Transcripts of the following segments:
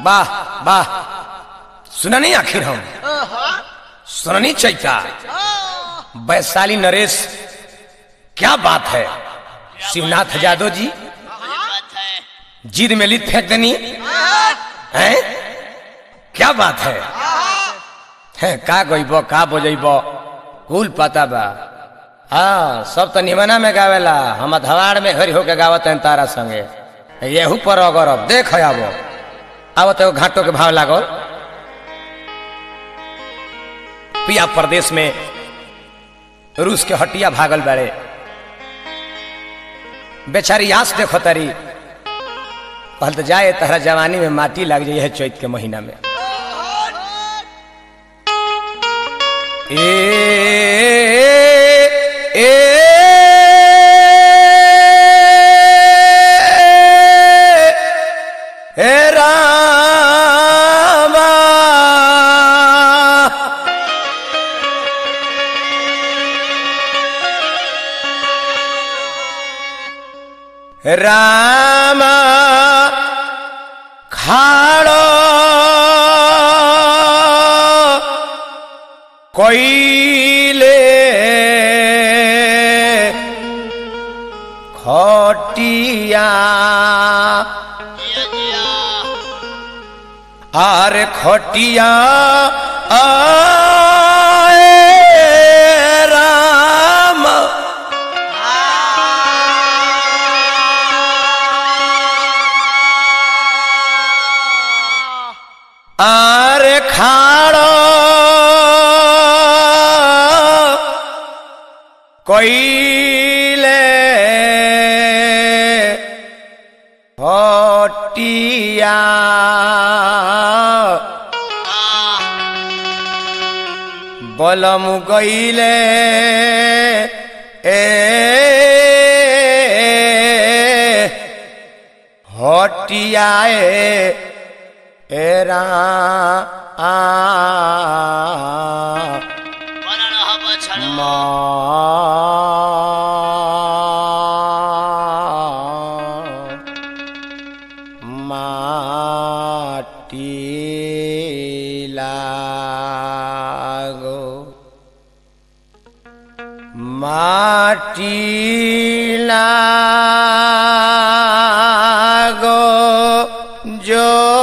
वाह वाह, सुना नहीं आखिर हम सुना नहीं चैता वैशाली नरेश, क्या बात है। शिवनाथ यादव जी जिद में लित फेंक देनी है, क्या बात है का गईबो का बजैबो कुल पता बा। हाँ सब तो निमना में गावेला, हम धवाड़ में हरी होके गावत हैं तारा संगे। येहू पर अगर अब देख आवो आवो तो घाटों के भाव लागो। पिया प्रदेश में रूस के हटिया भागल बाड़े, बेचारी आस देखो तारी, कहल तो जाए तहरा जवानी में माटी लग जाए है चैत के महीना में। राम खाड़ो कोइले खटिया आरे खटिया राम आरे खाड़ो कोइले हटिया बलम गईले हटिया एरा माटी लागो माटी लागो जो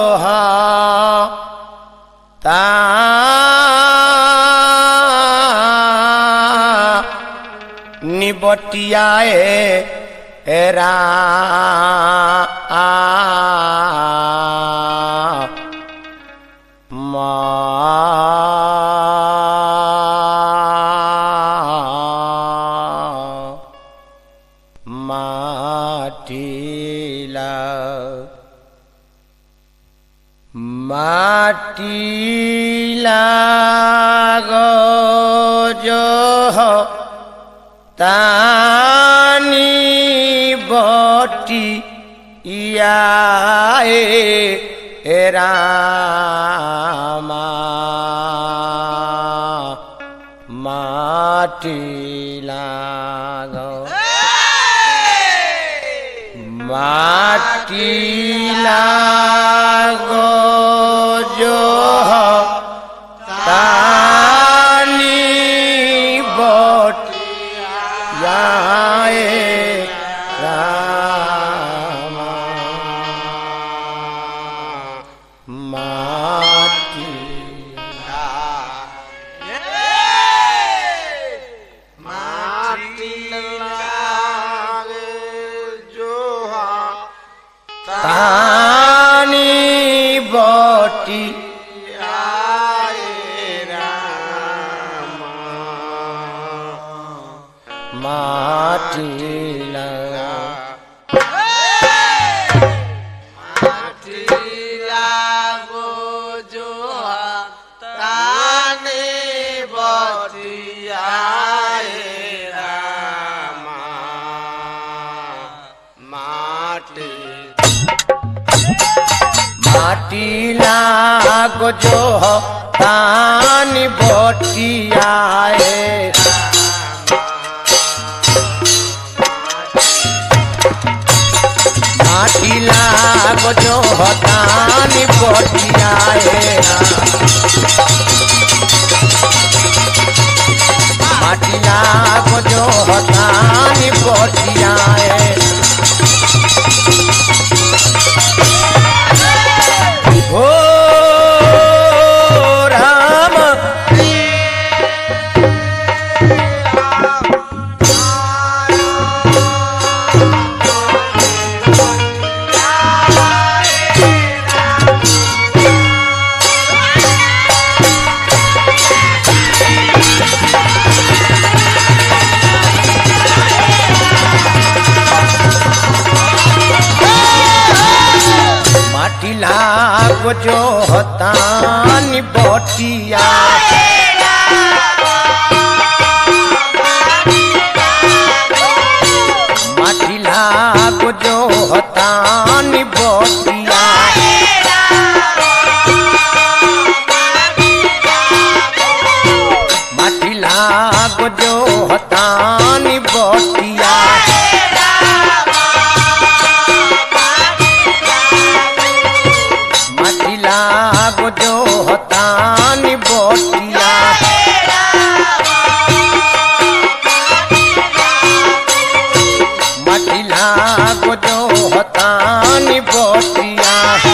निबटियाए एरा माटीला माटीला गो जो तानी बटी आए रामा माटी लागो माटी लागो जो तानी बटी आए रामा माटी तानी बटी माटी लगा माटी लागो जो ताने बतियाए रामा माटी माटी लागो जो तानी बतियाए माटी लागो जो हतानी बटिया माटी लागो जो हतानी बटिया ओ राम माटी लागो जो हतानी बटिया माटी लागो जो हतानी बटिया माटी लागो जो हतानी बटिया माटी लागो जो हतानी बटिया माटी लागो जो हतानी बटिया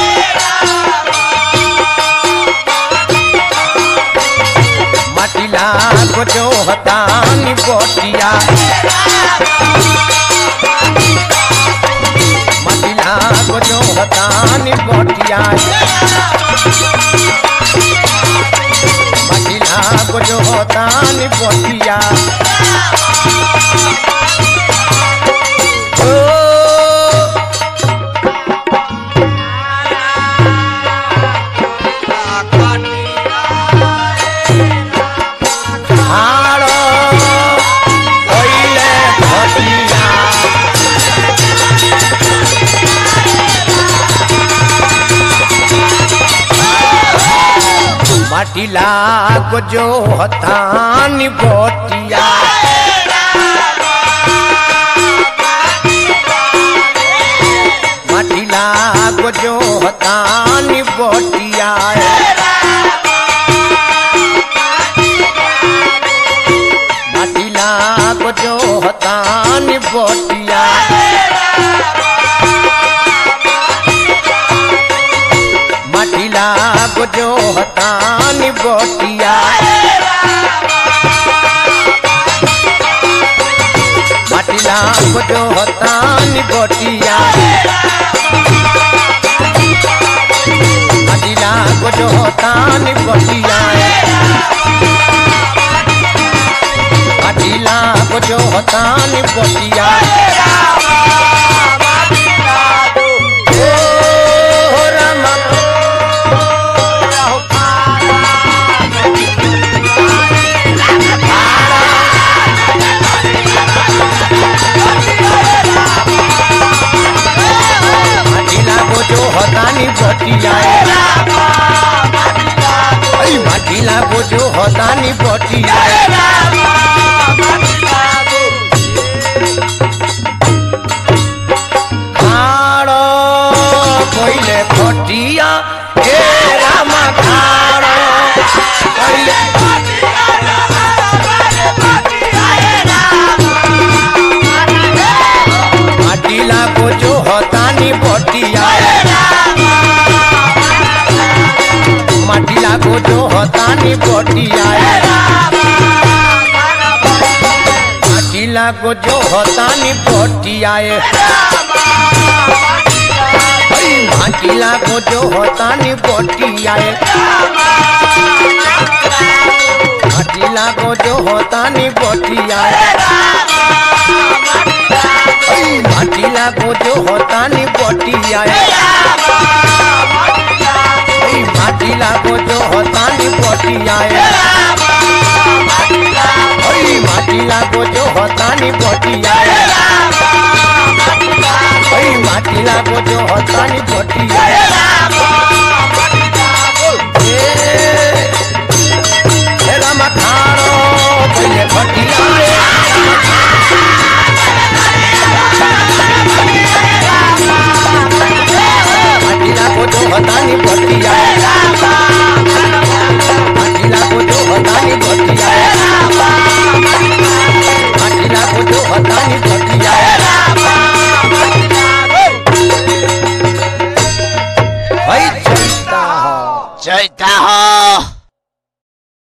माटी लागो जो हतानी बटिया माटी लागो जो हतानी बटिया माटी लागो जो हतानी बटिया माटी लागो जो हतानी बटिया माटी लागो जो हतानी बटिया माटी लागो जो हतानी बटिया माटी लागो जो हतानी बटिया माटी लागो जो हतानी बटिया माटी लागो जो हतानी बटिया माटी लागो जो हतानी बटिया हतानी बटिया माटी लागो जो हतानी बटिया खाड़ो पहिले बटिया हे रामा खाड़ो पहिले माटी लागो जो हतानी बटिया माटी लागो जो हतानी बटिया माटी लागो जो हतानी बटिया माटी लागो जो हतानी बटिया माटी लागो जो हतानी बटिया माटी लागो जो हतानी बटिया माटी लागो जो हतानी बटिया माटी लागो जो हतानी बटिया माटी लागो जो हतानी बटिया रामा खाड़ो पहिले बटिया चैता हो